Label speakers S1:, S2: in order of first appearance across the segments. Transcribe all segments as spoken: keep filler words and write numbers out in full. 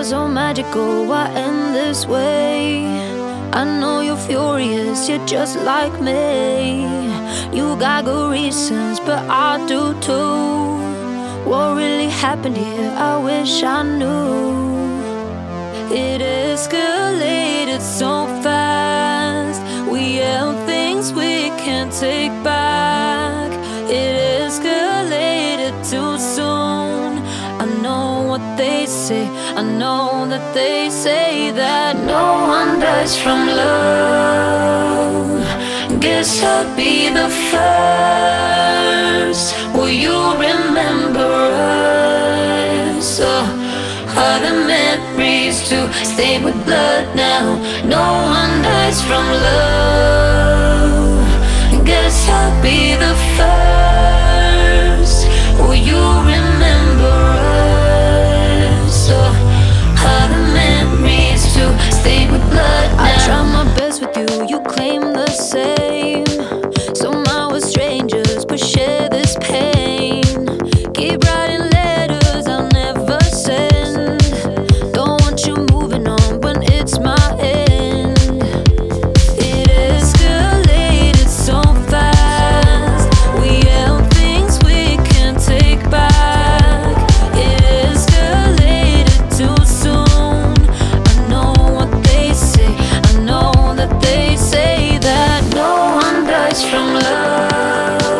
S1: so magical, why end this way? I know you're furious, you're just like me. You got good reasons, but I do too. What really happened here? I wish I knew. It escalated so fast. We yelled things we can't take back. It escalated too soon. I know what they say, I know that they say that no one dies from love. Guess I'll be the first. Will you remember us? Oh, are the memories to stay with blood now? No one dies from love. Guess I'll be the first. Will you remember us? Oh, are the memories to stay with blood now? I try my best with you, you claim the same. Somehow we're strangers, but share this pain. Keep writing letters I'll never send. Don't want you moving on when it's my end. It escalated so fast. We yelled things we can't take back. It escalated too soon. I know what they say, I know that they say that no one dies from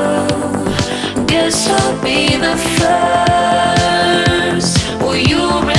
S1: love. Guess I'll be the first. Will you